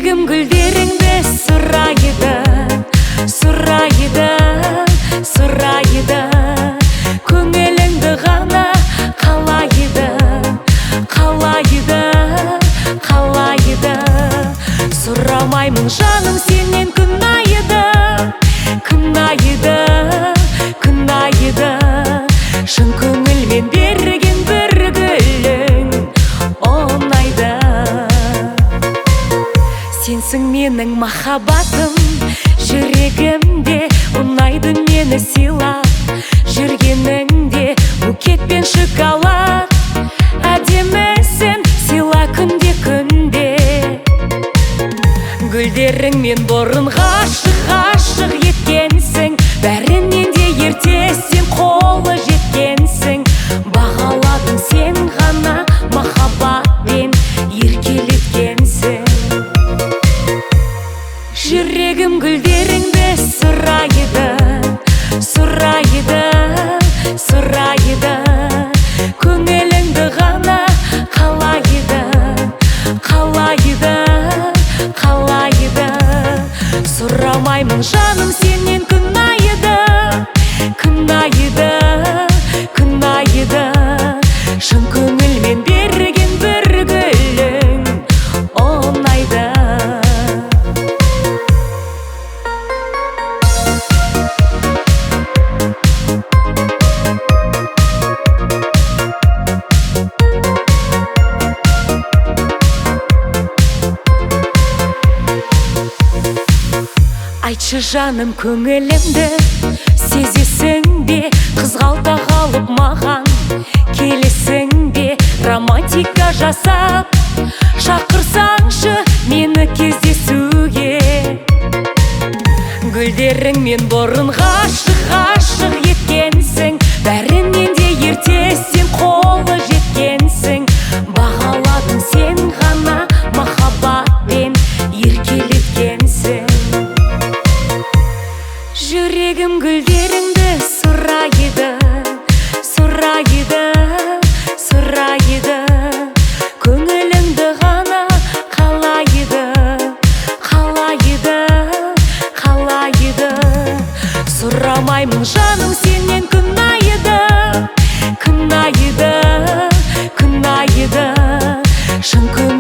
жүрегім гүлдеріңді сұрайды, сұрайды, сұрайды. Көңіліңді ғана қалайды, қалайды, қалайды. Сұрамаймын жаным сенен күнайды, күнайды, күнайды. Шын көңілмен берген бір гүлің ұнайды. Сенсің менің махаббатым, жүрегімде ұнайды мені сыйлап жүргеніңде. Букет пен шоколад әдемісің, сыйла күнде күнде. Гүлдеріңмен бұрын ғашық еткенсің, бәрінен де ерте сен қолы жеткенсің. Бағаладың сен ғана махаббатпен еркелеткенсің. Жүрегім гүлдеріңді сұрайды, сұрайды, сұрайды. Көңіліңді ғана қалайды, қалайды, қалайды. Сұрамаймын жаным сенен күнайды, күнайды, күнайды. Шын көңілмен берген бір гүлің ұнайды. Айтшы жаным көңілімді сезесің бе, қызғалдақ алып маған келесің бе? Романтика жасап шақырсаңшы мені кездесуге. Гүлдеріңмен бұрын ғашық еткенсің, бәрінен де ерте сен қолы жеткенсің. Бағаладың сен ғана махаббатпен еркелеткенсің. Жүрегім гүлдеріңді сұрайды, сұрайды, сұрайды. Көңіліңді ғана қалайды, қалайды, қалайды. Сұрамаймын жаным сенен күнайды, күнайды, күнайды. Шын